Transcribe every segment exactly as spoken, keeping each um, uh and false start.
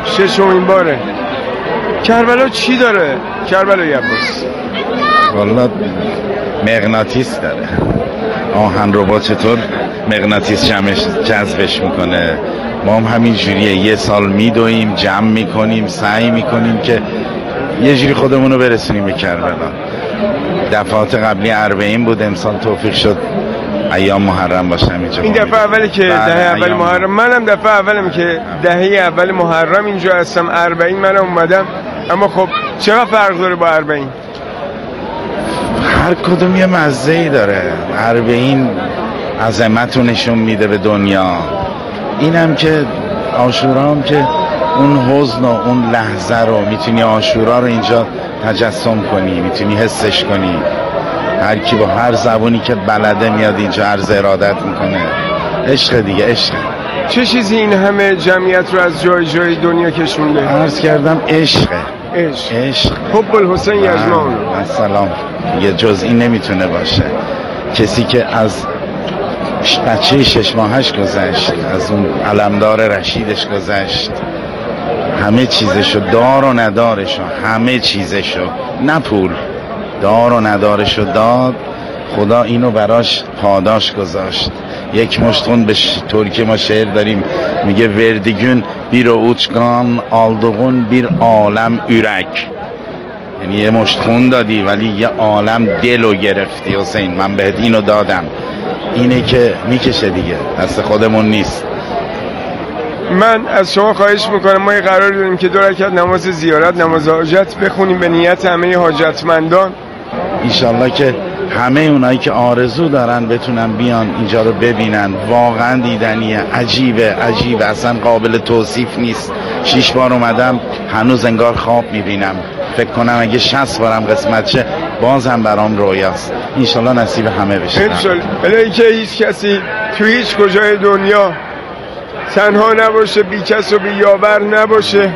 ششمین باره. کربلا چی داره کربلای عباس؟ والا مغناطیس داره. آهن رو با چطور مغناطیس جمعش جذبش میکنه. ما هم همین جوریه، یه سال میدویم، جمع میکنیم، سعی میکنیم که یه جوری خودمون رو برسونیم به کربلا. دفعات قبلی اربعین بود، امسال توفیق شد ایام محرم باشم اینجا. این دفعه اولی که دهه اول محرم، منم دفعه اولم که دهه اول محرم اینجا هستم. اربعین منم اومدم، اما خب چرا فرق داره با اربعین؟ هر کدوم یه مزه‌ای داره. اربعین عظمت رو نشون میده به دنیا، اینم که عاشورا هم که اون حزن و اون لحظه رو میتونی عاشورا رو اینجا تجسم کنی، میتونی حسش کنی. هر کی با هر زبونی که بلده میاد اینجا عرض ارادت میکنه. عشق دیگه، عشق. چه چیزی این همه جمعیت رو از جای جای دنیا کشونده؟ عرض کردم عشقه. عشق عشق حب الحسین یجمعون. السلام. یه جزئی نمیتونه باشه. کسی که از بچه شش ماهش گذشت، از اون علمدار رشیدش گذشت، همه چیزشو، دار و ندارشو، همه چیزشو، نه پول، دار و ندارشو داد. خدا اینو براش پاداش گذاشت. یک مشتون به ترکی ما شعر داریم میگه وردگون bir اوچگان aldığın bir عالم ürek. یعنی یه مشتون دادی ولی یه عالم دلو گرفتی حسین. من بهت اینو دادم. اینه که میکشه دیگه، دست خودمون نیست. من از شما خواهش میکنم، ما یه قرار داریم که دو رکعت نماز زیارت، نماز حاجت بخونیم به نیت همه حاجتمندان. انشالله که همه اونایی که آرزو دارن بتونن بیان اینجا رو ببینن. واقعا دیدنیه، عجیبه عجیبه، اصلا قابل توصیف نیست. شیش بار اومدم، هنوز انگار خواب میبینم. فکر کنم اگه شصت بارم قسمت شه بازم برام رویاست. انشالله نصیب همه بشه. انشالله. الهی که هیچ کسی تو هیچ کجای دنیا تنها نباشه، بی کس و بی یاور نباشه.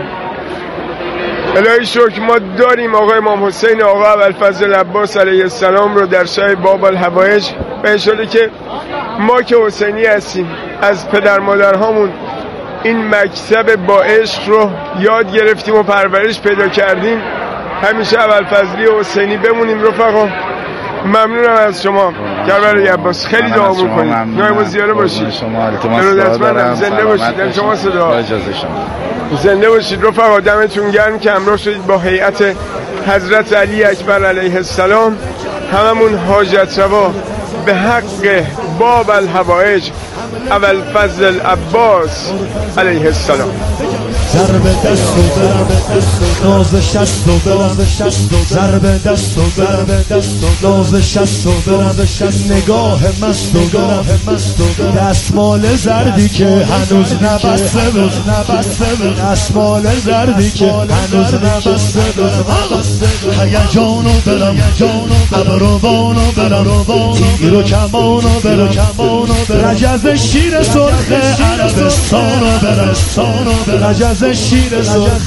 الهی شکر ما داریم آقای امام حسین آقا ابوالفضل عباس علیه السلام رو در شاه باب الحوائج. و انشالله که ما که حسینی هستیم از پدر مادرهامون این مکتب با عشق رو یاد گرفتیم و پرورش پیدا کردیم. همیشه ابوالفضلی و حسینی بمونیم رفقا. ممنونم از شما کربلای عباس. خیلی دعا می‌کنید. نایب الزیاره باشید. شما التماس دارم. زنده باشید. در شما صدا. اجازه شما. زنده باشید رفقا. دمتون گرم که همراه شدید با هیئت حضرت علی اکبر علیه السلام. هممون حاجت روا به حق باب الحوائج ابوالفضل عباس علیه السلام. ضرب دست و ضرب دست و ناز شست و برم شست و ضرب دست و ضرب دست و ناز شست و برم شست نگاه مست و برم مست و دستمال زردی که هنوز نبسته بود نبسته بود دستمال زردی که هنوز نبسته بود هیجانو برم جانو ابروانو برم تیر و کمانو برم کمانو برم رجز شیر سرخ عربستانو برم سانو برم رجز شیر سرخ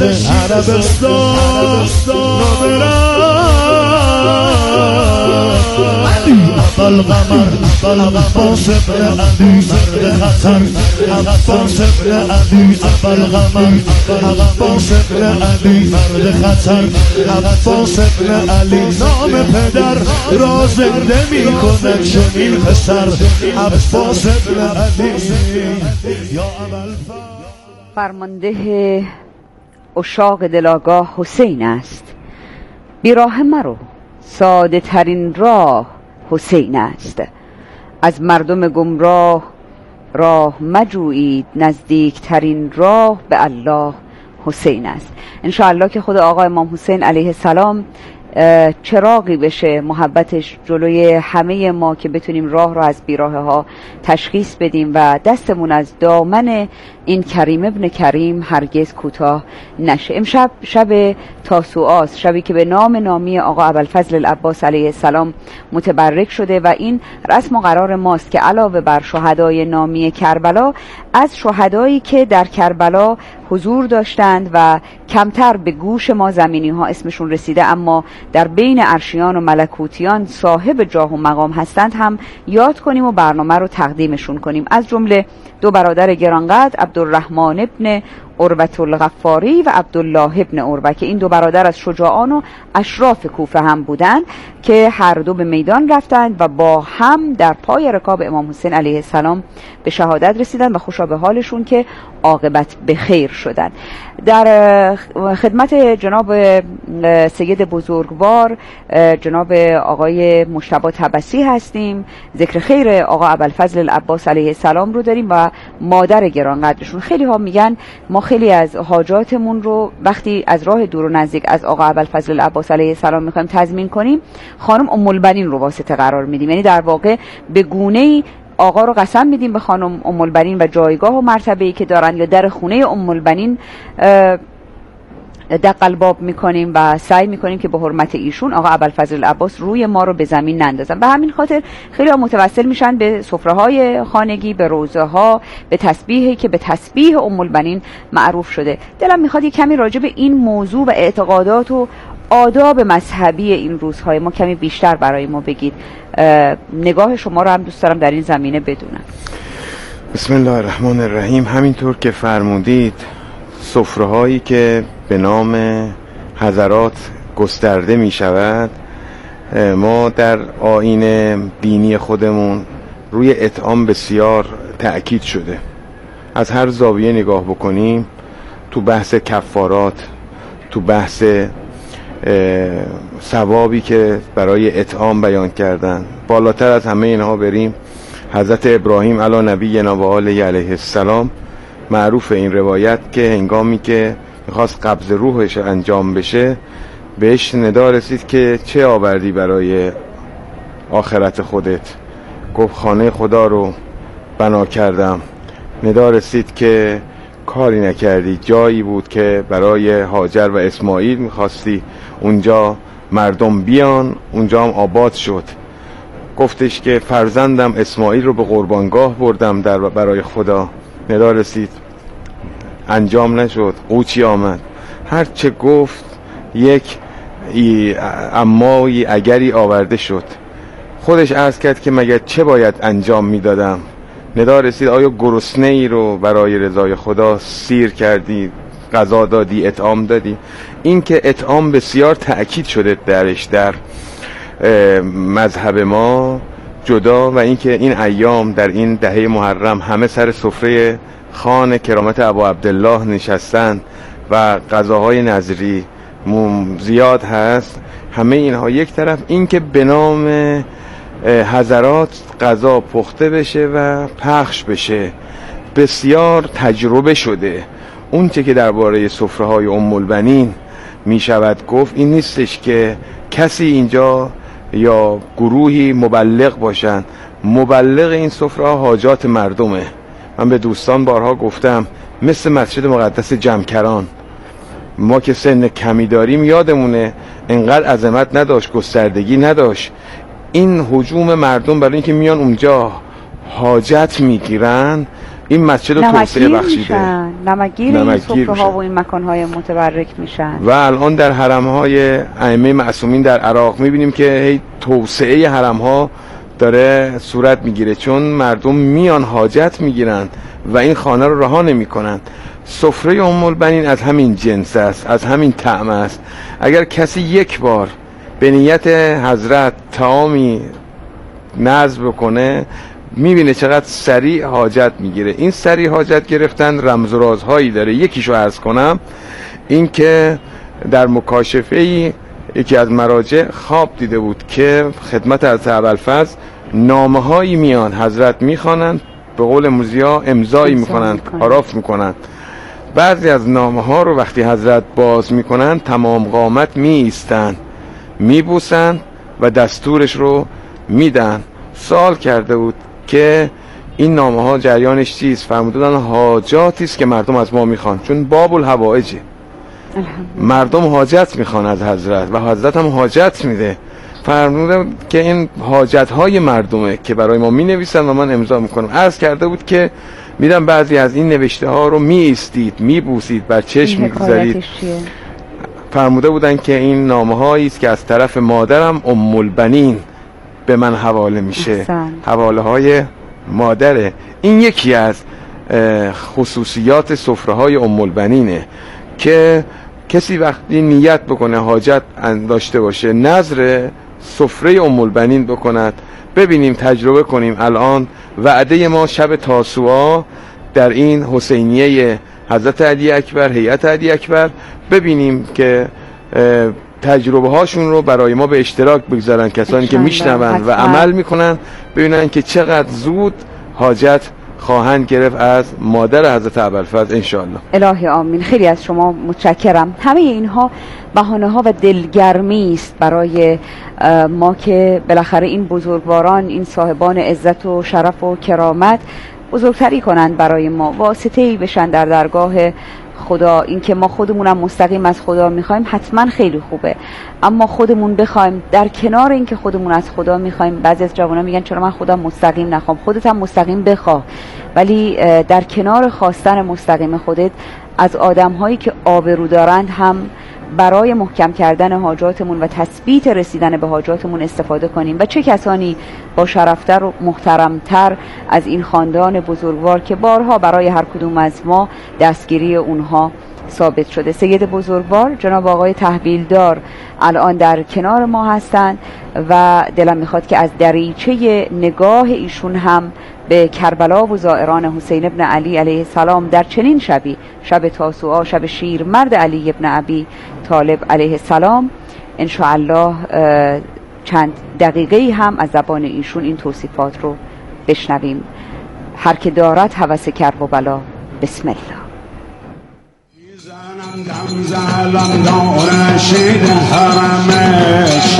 عربستان اول قمر اول عباس ابن علی مرد خطر عباس ابن علی اول قمر عباس ابن علی مرد خطر عباس ابن علی نام پدر را زنده می کند چنین پسر عباس ابن علی یا اول فرمانده عشاق دلاگاه حسین است. بیراه مرو، ساده ترین راه حسین است. از مردم گمراه راه مجویید، نزدیک ترین راه به الله حسین است. انشاءالله که خود آقا امام حسین علیه السلام چراغی بشه محبتش جلوی همه ما که بتونیم راه رو از بیراه ها تشخیص بدیم و دستمون از دامن این کریم ابن کریم هرگز کوتاه نشه. امشب شب تاسوعاست، شبی که به نام نامی آقا ابوالفضل العباس علیه السلام متبرک شده و این رسم و قرار ماست که علاوه بر شهدای نامی کربلا، از شهدایی که در کربلا حضور داشتند و کمتر به گوش ما زمینی ها اسمشون رسیده اما در بین عرشیان و ملکوتیان صاحب جاه و مقام هستند هم یاد کنیم و برنامه رو تقدیمشون کنیم. از جمله دو برادر گرانقدر عبدالرحمن ابن عروة الغفاری و عبدالله ابن عروة که این دو برادر از شجاعان و اشراف کوفه هم بودند که هر دو به میدان رفتند و با هم در پای رکاب امام حسین علیه السلام به شهادت رسیدند و خوشا به حالشون که عاقبت به خیر شدند. در خدمت جناب سید بزرگوار جناب آقای مجتبی طبسی هستیم. ذکر خیر آقا ابوالفضل العباس علیه السلام رو داریم و مادر گرانقدرشون. خیلی ها میگن ما خیلی از حاجاتمون رو وقتی از راه دور و نزدیک از آقا ابوالفضل العباس علیه السلام میخوایم تضمین کنیم خانم ام البنین رو واسطه قرار میدیم، یعنی در واقع به گونه‌ای آقا رو قسم میدیم به خانم ام البنین و جایگاه و مرتبه‌ای که دارن یا در خونه ام البنین دقل باب میکنیم و سعی میکنیم که به حرمت ایشون آقا ابوالفضل العباس روی ما رو به زمین نندازن. به همین خاطر خیلی ها متوسل میشن به سفره‌های خانگی، به روزه ها، به تسبیحی که به تسبیح ام البنین معروف شده. دلم میخواد یک کمی راجع به این موضوع و اعتقادات و آداب مذهبی این روزهای ما کمی بیشتر برای ما بگید. نگاه شما رو هم دوست دارم در این زمینه بدونم. بسم الله الرحمن الرحیم. همینطور که فرمودید سفره‌هایی که به نام حضرات گسترده می شود، ما در آیین دینی خودمون روی اطعام بسیار تأکید شده. از هر زاویه نگاه بکنیم، تو بحث کفارات، تو بحث ثوابی که برای اطعام بیان کردن، بالاتر از همه اینها بریم، حضرت ابراهیم علی نبینا و آله علیه السلام معروف این روایت که هنگامی که میخواست قبض روحش انجام بشه بهش ندا رسید که چه آوردی برای آخرت خودت؟ گفت خانه خدا رو بنا کردم. ندا رسید که کاری نکردی، جایی بود که برای هاجر و اسماعیل میخواستی اونجا مردم بیان، اونجا هم آباد شد. گفتش که فرزندم اسماعیل رو به قربانگاه بردم در برای خدا. ندا رسید انجام نشد، اوچی آمد. هر چه گفت یک امایی اگری آورده شد. خودش عرض کرد که مگر چه باید انجام میدادم؟ ندا رسید آیا گرسنه ای رو برای رضای خدا سیر کردی، غذا دادی، اطعام دادی؟ این که اطعام بسیار تأکید شده درش در مذهب ما جدا، و اینکه این ایام در این دهه محرم همه سر سفره خان کرامت ابا عبدالله نشستن و غذاهای نظری زیاد هست. همه اینها یک طرف، این که به نام حضرات غذا پخته بشه و پخش بشه بسیار تجربه شده. اون چه که درباره سفره‌های ام البنین می شود گفت این نیستش که کسی اینجا یا گروهی مبلغ باشن. مبلغ این سفره‌ها حاجات مردمه. من به دوستان بارها گفتم مثل مسجد مقدس جمکران، ما که سن کمی داریم یادمونه انقدر عظمت نداشت، گستردگی نداشت. این هجوم مردم برای اینکه میان اونجا حاجت میگیرن، این مسجد رو توسعه بخشیده، نمکگیر این سفره‌ها و این مکان‌های متبرک میشن. و الان در حرم‌های ائمه معصومین در عراق میبینیم که هی توسعه حرم‌ها داره صورت میگیره، چون مردم میان حاجت میگیرن و این خانه رو رها نمی‌کنن. سفره ام البنین از همین جنس است، از همین طعم است. اگر کسی یک بار به نیت حضرت طعامی نذر بکنه میبینه چقدر سریع حاجت میگیره. این سریع حاجت گرفتن رمز و رازهایی داره. یکیشو عرض کنم، این که در مکاشفه ای یکی از مراجع خواب دیده بود که خدمت حضرت ابوالفضل نامه هایی میان، حضرت میخوانند، به قول موزیا امضایی میکنند، پاراف میکنند. بعضی از نامه ها رو وقتی حضرت باز میکنند تمام قامت می ایستند، میبوسند و دستورش رو میدن. سوال کرده بود که این نامه ها جریانش چیست؟ فرمودن حاجاتی است که مردم از ما میخوان، چون باب الحوائجه، مردم حاجت میخوان از حضرت و حضرت هم حاجت میده. فرمودن که این حاجت های مردمه که برای ما مینویسن و من امضا میکنم. عرض کرده بود که میدم بعضی از این نوشته ها رو می ایستید، می بوسید، بر چشم میگذارید. فرموده بودن که این نامه هایی است که از طرف مادرم ام البنین به من حواله میشه. حواله های مادره. این یکی از خصوصیات سفره های ام البنینه که کسی وقتی نیت بکنه حاجت داشته باشه نظر سفره ام البنین بکند. ببینیم تجربه کنیم. الان وعده ما شب تاسوعا در این حسینیه حضرت علی اکبر، هیئت علی اکبر، ببینیم که تجربه هاشون رو برای ما به اشتراک بگذارن کسانی که میشنون و عمل میکنن، ببینن که چقدر زود حاجت خواهند گرفت از مادر حضرت ابوالفضل انشاءالله. الهی آمین. خیلی از شما متشکرم. همه اینها بهانه ها و دلگرمی است برای ما که بالاخره این بزرگواران، این صاحبان عزت و شرف و کرامت بزرگتری کنند برای ما، واسطه‌ای بشن در درگاه خدا. این که ما خودمونم مستقیم از خدا میخوایم حتما خیلی خوبه، اما خودمون بخوایم در کنار این که خودمون از خدا میخوایم، بعضی از جوانان میگن چرا من خودم مستقیم نخوام. خودت هم مستقیم بخواه، ولی در کنار خواستن مستقیم خودت از آدم هایی که آبرو دارند هم برای محکم کردن حاجاتمون و تثبیت رسیدن به حاجاتمون استفاده کنیم. و چه کسانی با شرفتر و محترمتر از این خاندان بزرگوار که بارها برای هر کدوم از ما دستگیری اونها ثابت شده. سید بزرگوار جناب آقای تحویلدار الان در کنار ما هستند و دلم میخواد که از دریچه نگاه ایشون هم به کربلا و زائران حسین ابن علی علیه السلام در چنین شبی، شب تاسوعا، شب شیرمرد علی ابن ابی طالب علیه السلام، انشاءالله چند دقیقه هم از زبان ایشون این توصیفات رو بشنویم. هر که دارد هوس کرب و بلا، بسم الله. دم زلم دار شید حرمش،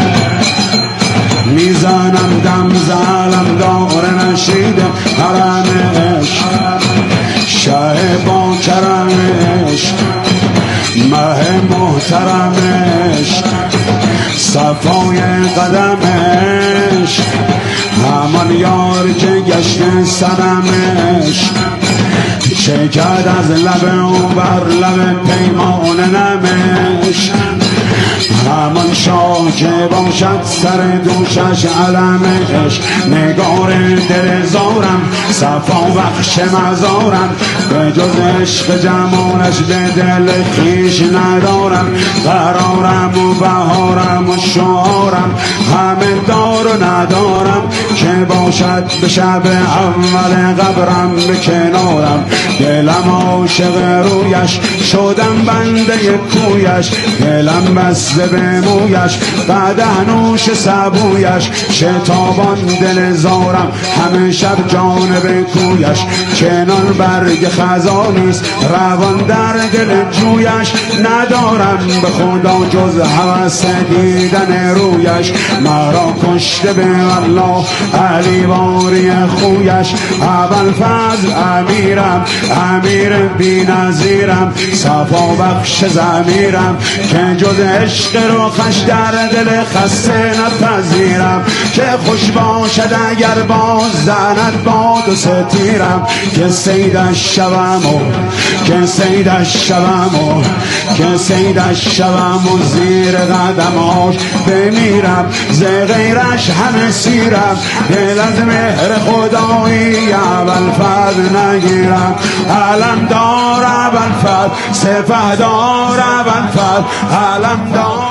میزنم دم زلم دار نشید حرمش، شه با کرمش، مه محترمش، صفای قدمش، همان یار که گشت سرمش، شکد از لب او بر لب پیمان نمش، همان شاه که باشد سر دوشش علمش، نگار دل زارم صفا بخش مزارم، به جز عشق جمالش به دل خویش ندارم، قرارم و بهارم و شعارم همه دار و ندارم، که باشد به شب اول قبرم به کنارم، دلم عاشق رویش شدم بنده کویش، دلم بسته به مویش قدح نوش سبویش، شتابان دل زارم همه شب جانب کویش، کنار برگ خزانیست روان در دل جویش، ندارم به خدا جز هوس دیدن رویش، مرا کشته به والله علی واری خویش، اول فضل امیرم امیر بی نظیرم، صفا بخش ضمیرم که جز عشق روخش در دل خسته نپذیرم، که خوش باشد اگر باز زند باد و ستیرم، که سیدش شوم و که سیدش شوم و که سیدش شوم و زیر قدماش بمیرم، ز غیرش همه سیرم، دل از مهر خدایی ابوالفضل نگیرم، علم دار ابوالفضل سپه دار ابوالفضل، علم دار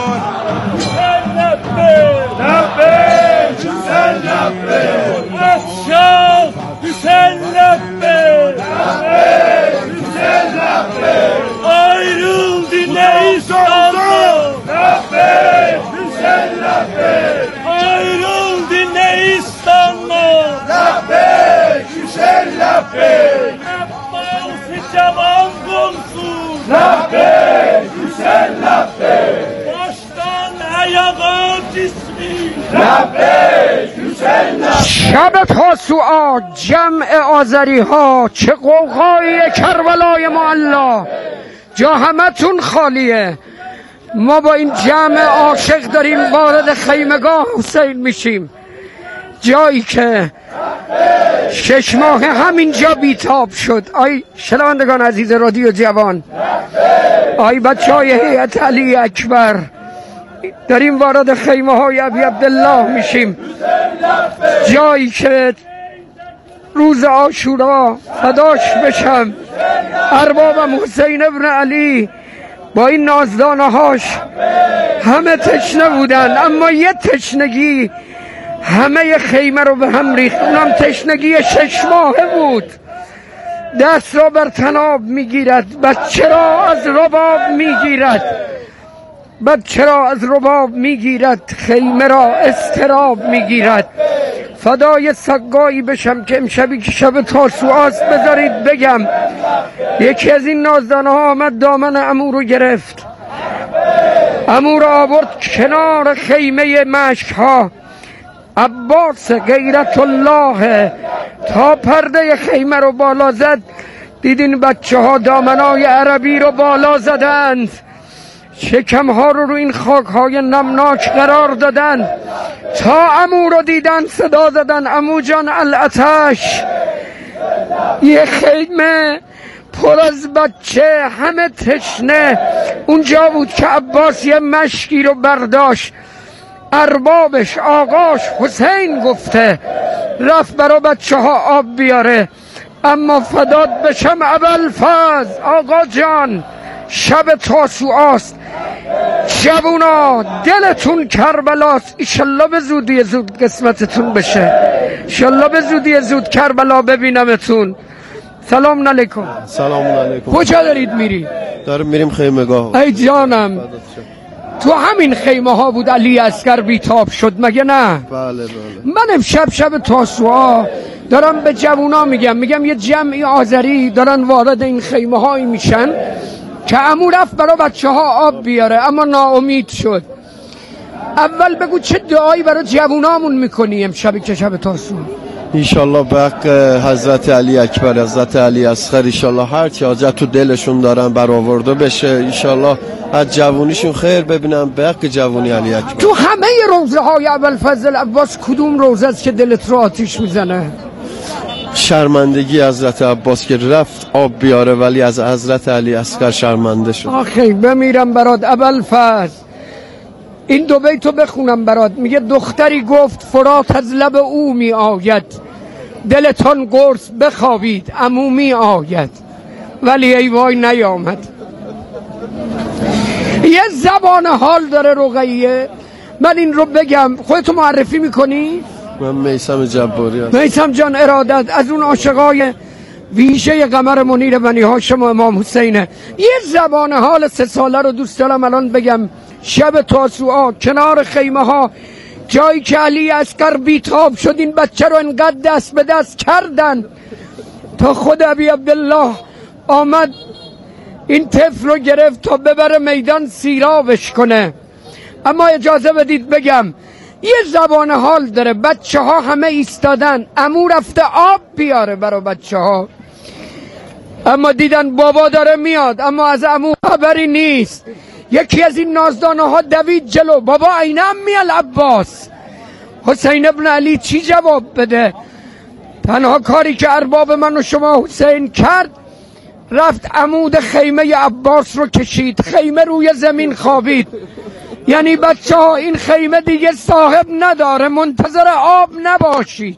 ayrıldı ne İstanbul, ayrıldı ne İstanbul, Abbas-ı Cemal komşu, baştan ayağa cismi, شب تاسوعا جمع آذری ها چه قوقای کربلای معلا، جا همتون خالیه. ما با این جمع عاشق داریم وارد خیمگاه حسین میشیم، جایی که شش ماه همینجا بیتاب شد. آی شنوندگان عزیز رادیو جوان، آی بچه های هیئت علی اکبر، داریم وارد خیمه های ابی عبدالله میشیم، جایی که روز عاشورا فداش بشم. اربابم حسین ابن علی با این نازدانه هاش همه تشنه بودن، اما یه تشنگی همه خیمه رو به هم ریخت، اونم تشنگی شش ماهه بود. دست را بر تناب میگیرد، بچه را از رباب میگیرد، بچه را از رباب میگیرد، خیمه را استراب میگیرد. فدای سقایی بشم که امشبی که شب تاسوعاست بذارید بگم یکی از این نازدانه ها آمد دامن عمو رو گرفت، عمو رو آورد کنار خیمه مشک ها. عباس غیرت الله تا پرده خیمه رو بالا زد، دیدین بچه ها دامنای عربی رو بالا زدند، شکم ها رو رو این خاک های نمناک قرار دادن. تا عمو رو دیدن صدا زدن عمو جان الاتش. یه خیمه پر از بچه همه تشنه. اونجا بود که عباس یه مشکی رو برداشت، اربابش آقاش حسین گفته رفت برا بچه ها آب بیاره. اما فداد بشم ابوالفضل آقا جان، شب تاسوعاست، جوونا دلتون کربلاست، ایشالله به زودی زود قسمتتون بشه، ایشالله به زودی زود کربلا ببینمتون. سلام علیکم. سلام علیکم. کجا دارید میری؟ داریم میریم خیمگاه. ای جانم، تو همین خیمه ها بود علی اصغر بیتاب شد مگه نه؟ بله بله. من امشب شب تاسوعا دارم به جوونا میگم میگم یه جمعی آذری دارن وارد این خیمه هایی میشن که عمو رفت برای بچه ها آب بیاره اما ناامید شد. اول بگو چه دعایی برای جوونامون میکنی امشبی که شب تاسوعا؟ ایشالله به حق حضرت علی اکبر، حضرت علی اصغر، ایشالله هر چی حاجت تو دلشون دارن برآورده بشه، ایشالله از جوونیشون خیر ببینم به حق جوونی علی اکبر. تو همه روزه های ابوالفضل عباس کدوم روزه است که دلت رو آتیش میزنه؟ شرمندگی حضرت عباس که رفت آب بیاره ولی از حضرت علی اصغر شرمنده شد. آخی بمیرم برات ابوالفضل. این دو بیتو بخونم برات. میگه دختری گفت فرات از لب او می آید، دلتان قرص بخوابید عمو می آید، ولی ای وای نیامد. یه زبان حال داره رقیه. من این رو بگم، خودتو معرفی میکنی؟ من میثم جباری هستم. میثم جان ارادت از اون عاشقای ویژه قمر منیر بنی هاشم و امام حسینه. یه زبان حال سه ساله رو دوست دارم الان بگم. شب تاسوعا کنار خیمه ها جایی که علی اصغر بیتاب شد، این بچه رو انقدر دست به دست کردن تا خود ابی عبدالله آمد این طفل رو گرفت تا ببره میدان سیرابش کنه. اما اجازه بدید بگم یه زبان حال داره. بچه ها همه ایستادن، عمو رفته آب بیاره برای بچه ها، اما دیدن بابا داره میاد اما از عمو خبری نیست. یکی از این نازدانه ها دوید جلو، بابا اینم میال عباس. حسین ابن علی چی جواب بده؟ تنها کاری که ارباب من و شما حسین کرد رفت عمود خیمه عباس رو کشید، خیمه روی زمین خوابید. یعنی بچه ها این خیمه دیگه صاحب نداره، منتظر آب نباشید.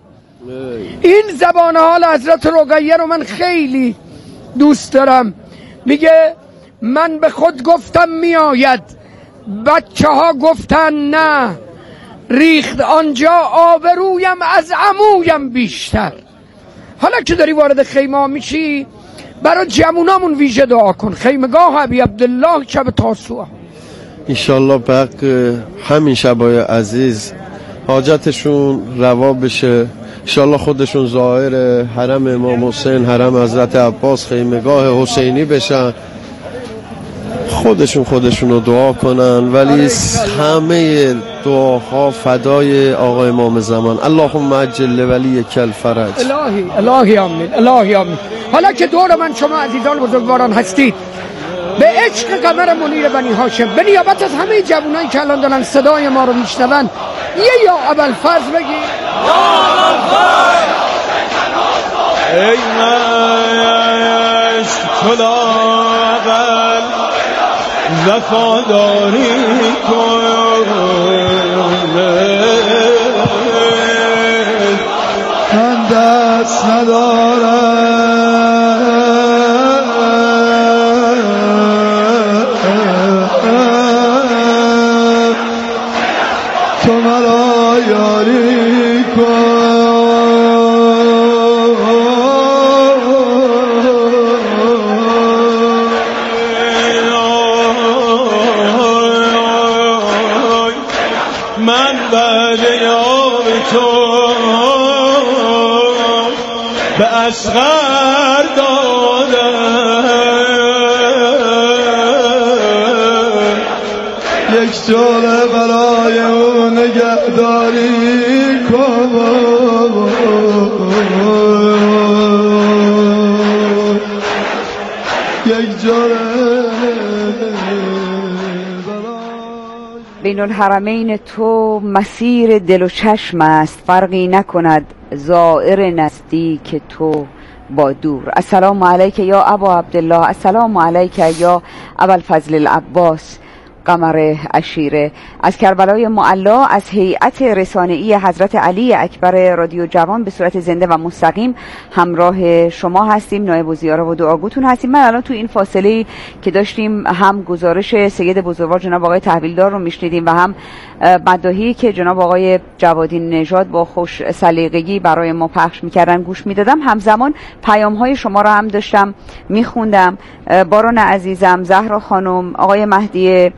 این زبان حال حضرت رقیه رو من خیلی دوست دارم. میگه من به خود گفتم میآید، بچه ها گفتن نه، ریخت آنجا آبرویم از عمویم بیشتر. حالا که داری وارد خیمه ها میشی برای جمونامون ویژه دعا کن. خیمگاه ابی عبدالله شب تاسوعا ایشالله به حق همین شبای عزیز حاجتشون روا بشه، ایشالله خودشون ظاهر حرم امام حسین، حرم حضرت عباس، خیمگاه حسینی بشن، خودشون خودشون رو دعا کنن. ولی همه دعاها فدای آقا امام زمان. اللهم عجل ولی کل فرج. الهی الهی آمین الهی آمین. حالا که دور من شما عزیزان بزرگواران هستید، به عشق قمر منیر بنی هاشم، به نیابت از همه جوانایی که الان دارن صدای ما رو میشنون، یه یا ابوالفضل بگی. ای عشق کلاغل وفاداری کن، من دست ندارم تو مرا یاری کن من بعد یام تو به اصغر دادم یک جوله برای اون نگهداری کن یک جوله بین الحرمین تو مسیر دل و چشم است، فرقی نکند زائر نزدیک تو با دور. السلام علیک یا ابا عبدالله، السلام علیک یا ابوالفضل العباس قمر عشیره. از کربلای معلا از هیئت رسانه‌ای حضرت علی اکبر رادیو جوان به صورت زنده و مستقیم همراه شما هستیم، نایب الزیاره و دعاگوتون هستیم. من الان تو این فاصله که داشتیم هم گزارش سید بزرگوار جناب آقای تحویلدار رو میشنیدیم و هم مداحی که جناب آقای جوادی نژاد با خوش سلیقگی برای ما پخش میکردن گوش میدادم، همزمان پیام های شما رو هم داشتم میخوندم. باران عزیزم، زهرا خانم، آقای مهدی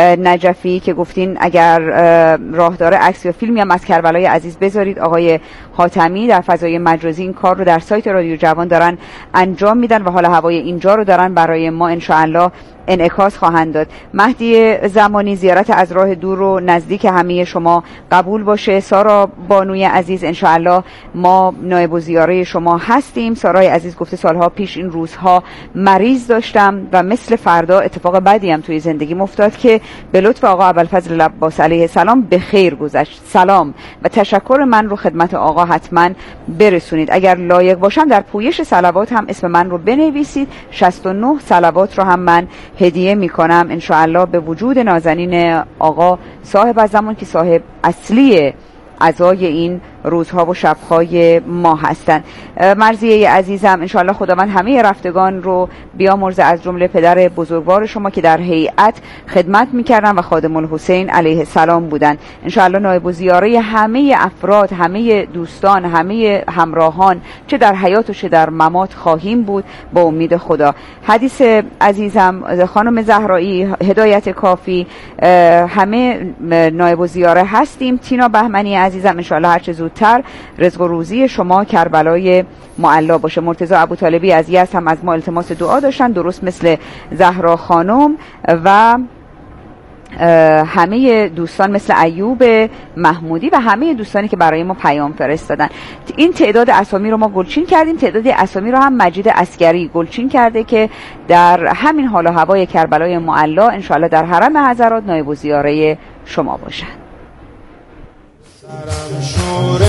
نجفی که گفتین اگر راه داره عکس یا فیلمی هم از کربلای عزیز بذارید. آقای حاتمی در فضای مجازی این کار رو در سایت رادیو جوان دارن انجام میدن و حال هوای اینجا رو دارن برای ما انشاءالله انعکاس خواهند داد. مهدی زمانی، زیارت از راه دور و نزدیک همه شما قبول باشه. سارا بانوی عزیز، انشاءالله ما نایب الزیاره شما هستیم. سارای عزیز گفته سالها پیش این روزها مریض داشتم و مثل فردا اتفاق بدی هم توی زندگی افتاد که به لطف آقا ابوالفضل العباس علیه السلام به خیر گذشت. سلام و تشکر من رو خدمت آقا حتما برسونید. اگر لایق باشم در پویش صلوات هم اسم من رو بنویسید. شصت و نه صلوات رو هم من هدیه میکنم انشاءالله به وجود نازنین آقا صاحب الزمان که صاحب اصلی عزای این روزها و شبهای ما هستند. مرضیه عزیزم، انشاءالله خداوند همه رفتگان رو بیامرزه، از جمله پدر بزرگوار شما که در هیئت خدمت میکردن و خادم الحسین علیه السلام بودن. انشاءالله نایب الزیاره همه افراد، همه دوستان، همه همراهان چه در حیات و چه در ممات خواهیم بود با امید خدا. حدیث عزیزم، خانم زهرایی، هدایت کافی، همه نایب الزیاره هستیم. تینا بهمنی عزیزم، انشاءالله هر چه زودتر رزق و روزی شما کربلای معلا باشه. مرتضی ابوطالبی از یزد هم از ما التماس دعا داشتن، درست مثل زهرا خانم و همه دوستان مثل ایوب محمودی و همه دوستانی که برای ما پیام فرستادن. این تعداد اسامی رو ما گلچین کردیم. تعداد اسامی رو هم مجید عسکری گلچین کرده که در همین حال و هوای کربلای معلا انشاءالله در حرم حضرات نایب الزیاره شما باشن. سرم شور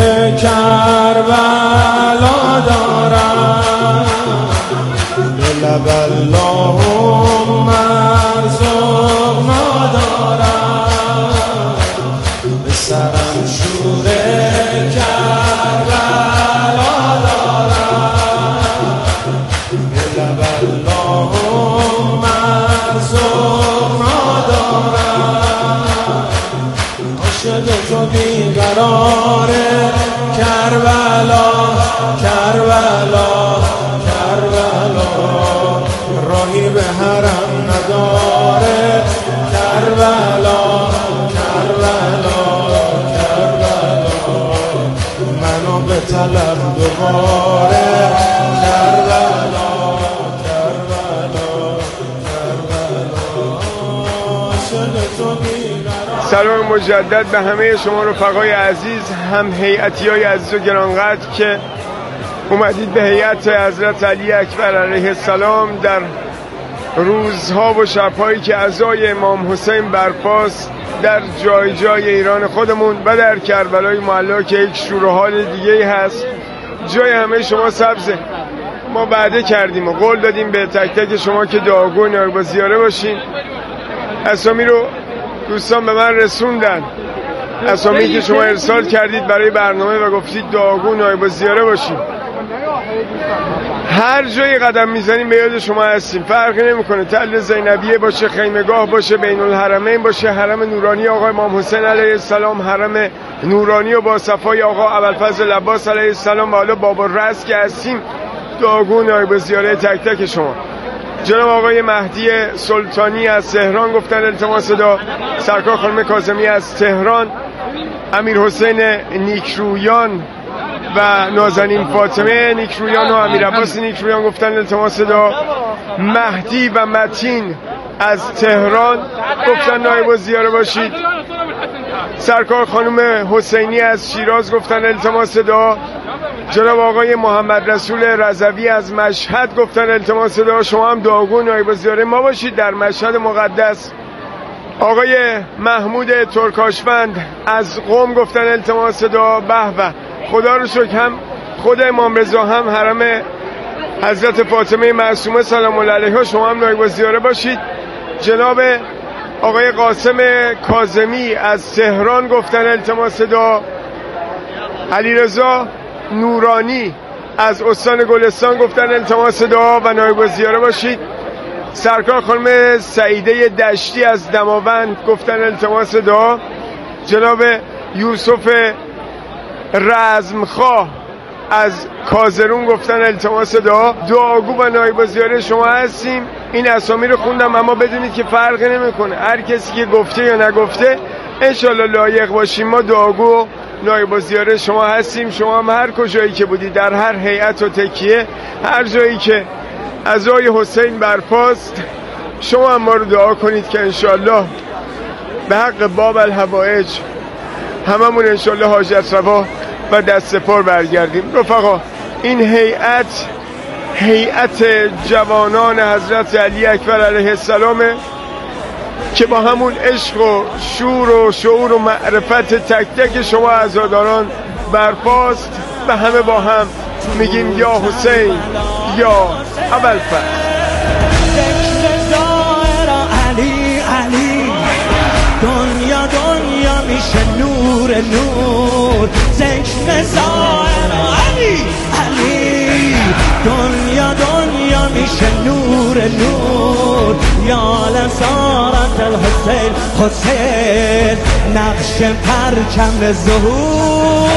کربلا دارم به لب اللهم ارزقنا دارم. به سرم شور کربلا دارم به لب اللهم ارزقنا دارم. عاشق تو بیقرار کربلا کربلا کربلا، راهی به حرم نداره کربلا کربلا کربلا، منو به طلب دوباره کربلا کربلا کربلا، عاشق تو بیقرار. سلام مجدد به همه شما رفقای عزیز، هم هیئتی های عزیز و گرانقدر که اومدید به هیئت حضرت علی اکبر علیه السلام در روزها و شبهایی که عزای امام حسین برپاست در جای جای ایران خودمون و در کربلای معلا که یک شور و حال دیگه هست. جای همه شما سبزه. ما وعده کردیم و قول دادیم به تک تک شما که دعاگو نایب الزیاره باشین. اسامی رو دوستان به من رسوندن اسامی که شما ارسال کردید برای برنامه و گفتید دعاگو نایب الزیاره باشیم. هر جایی قدم میزنیم به یاد شما هستیم، فرقی نمیکنه تل زینبیه باشه، خیمگاه باشه، بین الحرمین باشه، حرم نورانی آقا امام حسین علیه السلام، حرم نورانی و با صفای آقا ابوالفضل عباس علیه السلام و حالا باب الرأس که هستیم، دعاگو نایب الزیاره تک تک شما. جناب آقای مهدی سلطانی از تهران گفتن التماس دعا، سرکار خانم کاظمی از تهران، امیر حسین نیکرویان و نازنین فاطمه نیکرویان و امیر عباس نیکرویان گفتن التماس دعا، مهدی و متین از تهران گفتن نایب الزیاره باشید، سرکار خانم حسینی از شیراز گفتن التماس دعا، جناب آقای محمد رسول رضوی از مشهد گفتن التماس دعا شما هم دعاگو نایب الزیاره ما باشید در مشهد مقدس. آقای محمود ترکاشفند از قم گفتن التماس دعا. به به خدا رو شکر هم خود امام رضا هم حرم حضرت فاطمه معصومه سلام الله علیها شما هم نایب الزیاره باشید. جناب آقای قاسم کاظمی از تهران گفتن التماس دعا. علیرضا نورانی از استان گلستان گفتن التماس دعا و نایب الزیاره باشید. سرکار خانم سعیده دشتی از دماوند گفتن التماس دعا. جناب یوسف رزمخواه از کازرون گفتن التماس دعا. دعاگو و نایب الزیاره شما هستیم. این اسامی رو خوندم اما بدونید که فرقی نمیکنه، هر کسی که گفته یا نگفته انشالله لایق باشیم ما دعاگو نایب الزیاره شما هستیم. شما هم هر کجایی که بودید در هر هیئت و تکیه هر جایی که عزای حسین برپاست شما هم ما رو دعا کنید که انشالله به حق باب الحوائج هممون انشالله حاجت روا و دست پر برگردیم. رفقا این هیئت هیئت جوانان حضرت علی اکبر علیه السلامه که با همون عشق و شور و شعور و معرفت تک تک شما عزاداران برپاست و همه با هم میگیم یا حسین یا ابوالفضل. علی علی دنیا دنیا میشه نور نور، ذکر ظاهر علی علی دنیا دنیا میشه نور نور، یا لسارت الحسین حسین نقش پرچم ظهور،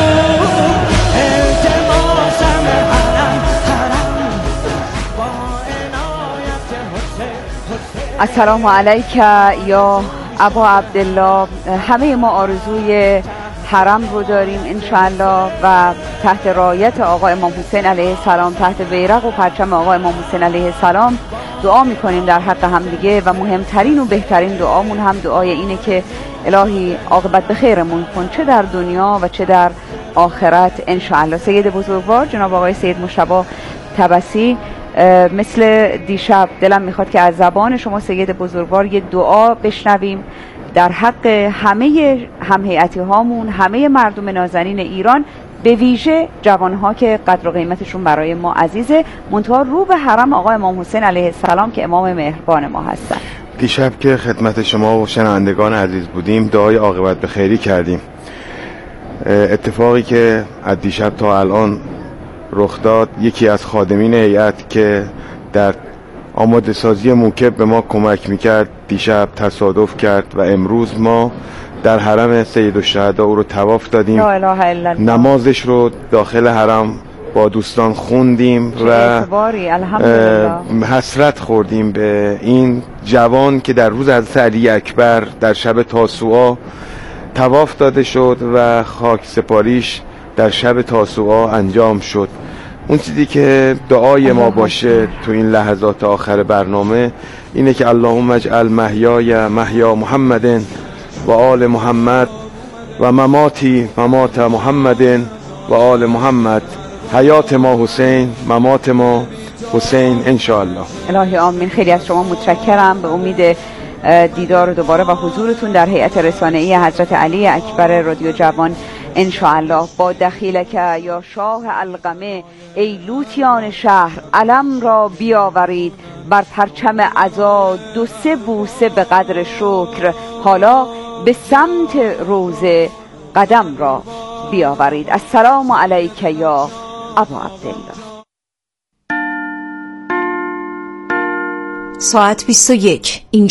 التماسم حرم حرم با عنایت حسین حسین. السلام علیک یا ابا عبدالله. همه ما آرزوی حرم رو داریم انشاءالله و تحت رایت آقا امام حسین علیه السلام، تحت بیرق و پرچم آقا امام حسین علیه السلام دعا میکنیم در حق همدیگه و مهمترین و بهترین دعامون هم دعای اینه که الهی عاقبت به خیرمون کن چه در دنیا و چه در آخرت انشاءالله. سید بزرگوار جناب آقای سید مجتبی طبسی، مثل دیشب دلم میخواد که از زبان شما سید بزرگوار یه دعا بشنویم در حق همه همهیئتی هامون، همه مردم نازنین ایران، به ویژه جوانها که قدر و قیمتشون برای ما عزیزه، منتها رو به حرم آقا امام حسین علیه السلام که امام مهربان ما هستن. دیشب که خدمت شما و شنوندگان عزیز بودیم دعای عاقبت به خیری کردیم. اتفاقی که از دیشب تا الان رخ داد، یکی از خادمین هیئت که در آماده سازی موکب به ما کمک میکرد دیشب تصادف کرد و امروز ما در حرم سید الشهدا او رو طواف دادیم، لا اله الا الله. نمازش رو داخل حرم با دوستان خوندیم و حسرت خوردیم به این جوان که در روز حضرت علی اکبر در شب تاسوعا طواف داده شد و خاک سپاریش در شب تاسوعا انجام شد. اون چیزی که دعای ما باشه تو این لحظات آخر برنامه اینه که اللهم اجعل محیای محیا محمد و آل محمد و مماتی ممات محمد و آل محمد، حیات ما حسین ممات ما حسین انشاءالله. الهی آمین. خیلی از شما متشکرم. به امید دیدار دوباره و حضورتون در هیئت رسانه‌ای حضرت علی اکبر رادیو جوان انشاءالله. با دخیلک یا شاه القمه ای لوتیان شهر، علم را بیاورید بر پرچم عزا دو سه بوسه به قدر شکر، حالا به سمت روزه قدم را بیاورید. السلام علیک یا ابا عبدالله. ساعت بیست و یک. اینجا